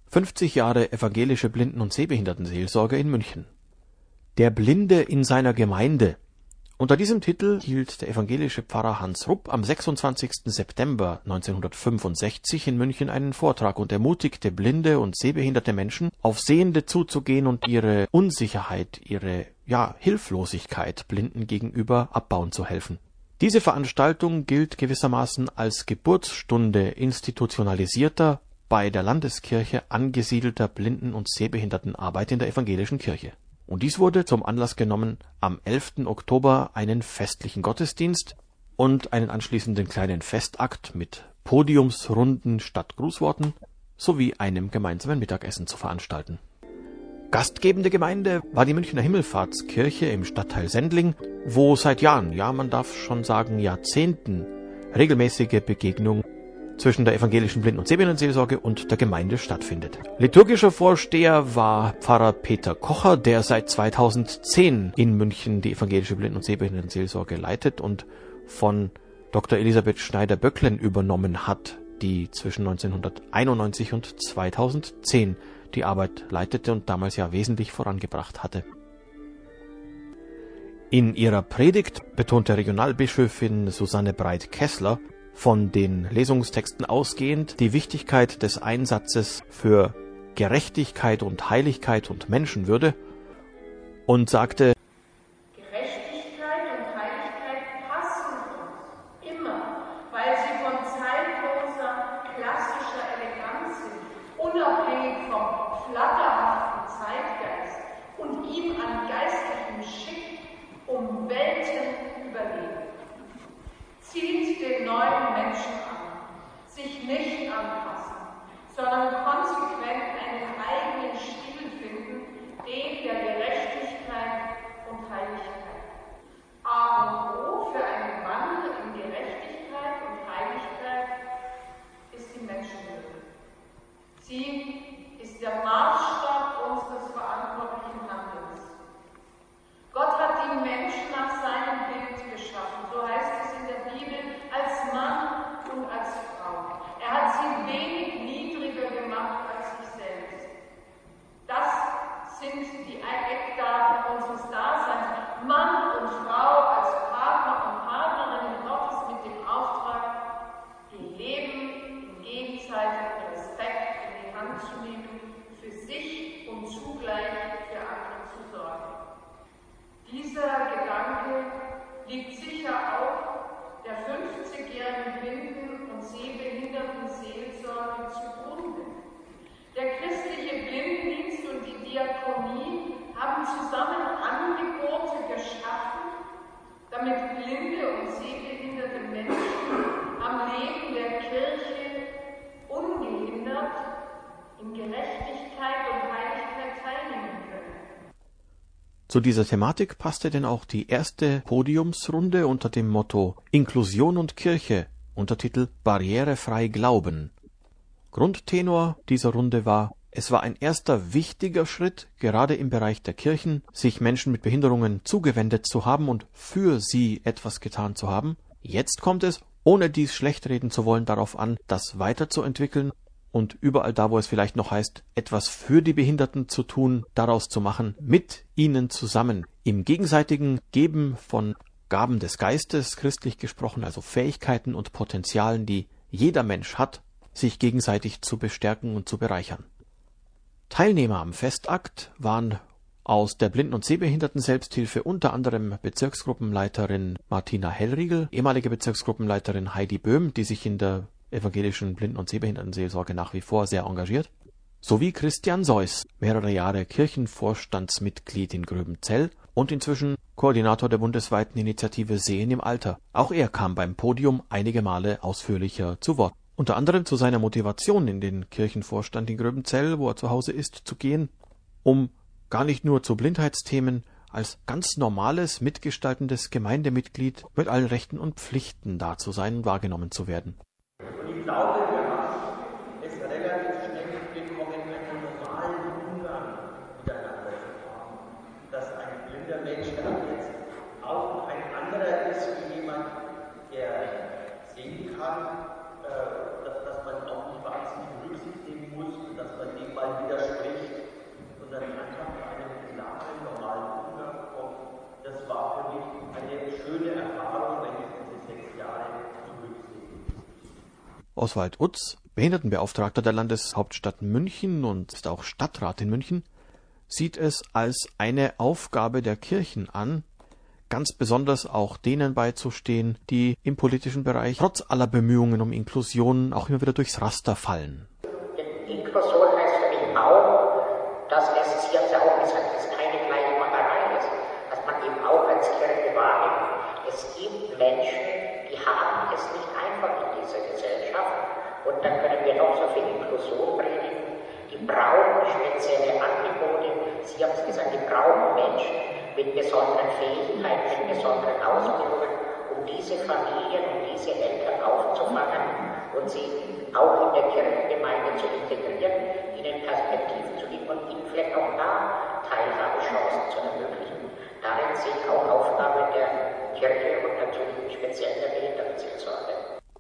50 Jahre evangelische Blinden- und Sehbehindertenseelsorge in München. Der Blinde in seiner Gemeinde. Unter diesem Titel hielt der evangelische Pfarrer Hans Rupp am 26. September 1965 in München einen Vortrag und ermutigte blinde und sehbehinderte Menschen, auf Sehende zuzugehen und ihre Unsicherheit, ihre Hilflosigkeit Blinden gegenüber abbauen zu helfen. Diese Veranstaltung gilt gewissermaßen als Geburtsstunde institutionalisierter, bei der Landeskirche angesiedelter Blinden- und Sehbehindertenarbeit in der evangelischen Kirche. Und dies wurde zum Anlass genommen, am 11. Oktober einen festlichen Gottesdienst und einen anschließenden kleinen Festakt mit Podiumsrunden statt Grußworten sowie einem gemeinsamen Mittagessen zu veranstalten. Gastgebende Gemeinde war die Münchner Himmelfahrtskirche im Stadtteil Sendling, wo seit Jahren, man darf schon sagen Jahrzehnten, regelmäßige Begegnung zwischen der evangelischen Blinden- und Sehbehindertenseelsorge und der Gemeinde stattfindet. Liturgischer Vorsteher war Pfarrer Peter Kocher, der seit 2010 in München die evangelische Blinden- und Sehbehindertenseelsorge leitet und von Dr. Elisabeth Schneider-Böcklen übernommen hat, die zwischen 1991 und 2010 die Arbeit leitete und damals wesentlich vorangebracht hatte. In ihrer Predigt betonte Regionalbischöfin Susanne Breit-Kessler, von den Lesungstexten ausgehend, die Wichtigkeit des Einsatzes für Gerechtigkeit und Heiligkeit und Menschenwürde und sagte: Gerechtigkeit und Heiligkeit passen uns immer, weil sie von zeitloser, klassischer Eleganz sind, unabhängig vom flatterhaften Zeitgeist und ihm an geistlichem Schick um Welten überlegen. Zieht den neuen Menschen an, sich nicht anpassen, sondern konsequent einen eigenen Stil finden, den der Gerechtigkeit und Heiligkeit. A und O für einen Wandel in Gerechtigkeit und Heiligkeit ist die Menschenwürde. Sie ist der Maßstab unseres verantwortlichen Handelns. Gott hat die Menschen nach seinem Bild geschaffen, so heißt es in der Bibel, als Mann und als Frau. Er hat sie wenig niedriger gemacht als sich selbst. Das sind die Eckdaten unseres Daseins. Mann und Frau als Partner und Partnerinnen Gottes mit dem Auftrag, ihr Leben im gegenseitigen Respekt in die Hand zu nehmen, für sich und zugleich für andere zu sorgen. Dieser Gedanke liegt sicher auch der 50-jährigen Blinden- und Sehbehindertenseelsorge zugrunde. Der christliche Blindendienst und die Diakonie haben zusammen Angebote geschaffen, damit blinde und sehbehinderte Menschen am Leben der Kirche ungehindert in Gerechtigkeit und Heiligkeit teilnehmen können. Zu dieser Thematik passte denn auch die erste Podiumsrunde unter dem Motto Inklusion und Kirche, Untertitel Barrierefrei Glauben. Grundtenor dieser Runde war: Es war ein erster wichtiger Schritt, gerade im Bereich der Kirchen, sich Menschen mit Behinderungen zugewendet zu haben und für sie etwas getan zu haben. Jetzt kommt es, ohne dies schlecht reden zu wollen, darauf an, das weiterzuentwickeln und überall da, wo es vielleicht noch heißt, etwas für die Behinderten zu tun, daraus zu machen, mit ihnen zusammen, im gegenseitigen Geben von Gaben des Geistes, christlich gesprochen, also Fähigkeiten und Potenzialen, die jeder Mensch hat, sich gegenseitig zu bestärken und zu bereichern. Teilnehmer am Festakt waren aus der Blinden- und Sehbehinderten-Selbsthilfe unter anderem Bezirksgruppenleiterin Martina Hellriegel, ehemalige Bezirksgruppenleiterin Heidi Böhm, die sich in der evangelischen Blinden- und Sehbehindertenseelsorge nach wie vor sehr engagiert, sowie Christian Seuss, mehrere Jahre Kirchenvorstandsmitglied in Gröbenzell und inzwischen Koordinator der bundesweiten Initiative Sehen im Alter. Auch er kam beim Podium einige Male ausführlicher zu Wort. Unter anderem zu seiner Motivation, in den Kirchenvorstand in Gröbenzell, wo er zu Hause ist, zu gehen, um gar nicht nur zu Blindheitsthemen als ganz normales, mitgestaltendes Gemeindemitglied mit allen Rechten und Pflichten da zu sein und wahrgenommen zu werden. Und ich glaube, wir haben es relativ schnell bekommen, einen normalen Umgang miteinander zu haben. Dass ein blinder Mensch dann jetzt auch ein anderer ist wie jemand, der sehen kann, dass man auch nicht wahnsinnig Rücksicht nehmen muss und dass man dem Oswald Utz, Behindertenbeauftragter der Landeshauptstadt München und ist auch Stadtrat in München, sieht es als eine Aufgabe der Kirchen an, ganz besonders auch denen beizustehen, die im politischen Bereich trotz aller Bemühungen um Inklusion auch immer wieder durchs Raster fallen. Inklusion heißt für mich auch, dass es, Sie haben es ja auch gesagt, es keine Gleichmacherei ist, dass man eben auch als Kirche wahrnimmt, es gibt Menschen, die haben es nicht einfach in dieser Gesellschaft und da können wir noch so viel Inklusion predigen, die brauchen spezielle Angebote, Sie haben es gesagt, die brauchen Menschen mit besonderen Fähigkeiten, mit besonderen Ausbildungen, um diese Familien, um diese Eltern aufzufangen und sie auch in der Kirchengemeinde zu integrieren, ihnen Perspektiven zu geben und ihnen vielleicht auch da Teilhabechancen zu ermöglichen. Darin sehe ich auch Aufgabe der Kirche und natürlich speziell der Behindertenseelsorge.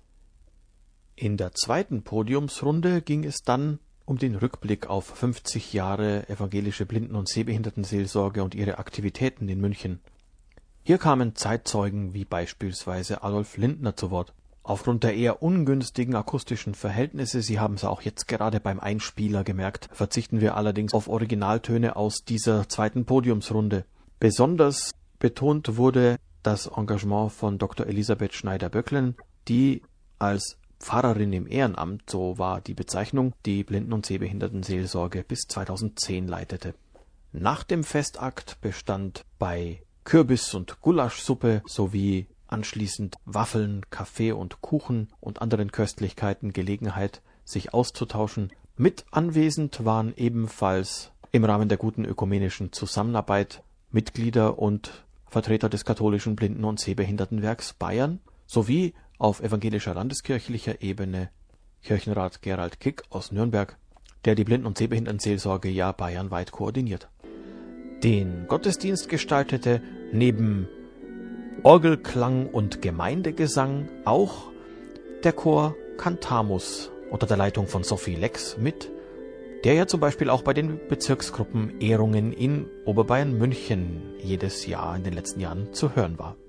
In der zweiten Podiumsrunde ging es dann um den Rückblick auf 50 Jahre evangelische Blinden- und Sehbehindertenseelsorge und ihre Aktivitäten in München. Hier kamen Zeitzeugen wie beispielsweise Adolf Lindner zu Wort. Aufgrund der eher ungünstigen akustischen Verhältnisse, Sie haben es auch jetzt gerade beim Einspieler gemerkt, verzichten wir allerdings auf Originaltöne aus dieser zweiten Podiumsrunde. Besonders betont wurde das Engagement von Dr. Elisabeth Schneider-Böcklen, die als Pfarrerin im Ehrenamt, so war die Bezeichnung, die Blinden- und Sehbehindertenseelsorge bis 2010 leitete. Nach dem Festakt bestand bei Kürbis- und Gulaschsuppe sowie anschließend Waffeln, Kaffee und Kuchen und anderen Köstlichkeiten Gelegenheit, sich auszutauschen. Mit anwesend waren ebenfalls im Rahmen der guten ökumenischen Zusammenarbeit Mitglieder und Vertreter des katholischen Blinden- und Sehbehindertenwerks Bayern sowie auf evangelischer landeskirchlicher Ebene Kirchenrat Gerald Kick aus Nürnberg, der die Blinden- und Sehbehindertenseelsorge ja bayernweit koordiniert. Den Gottesdienst gestaltete neben Orgelklang und Gemeindegesang auch der Chor Cantamus unter der Leitung von Sophie Lex mit, der ja zum Beispiel auch bei den Bezirksgruppen Ehrungen in Oberbayern München jedes Jahr in den letzten Jahren zu hören war.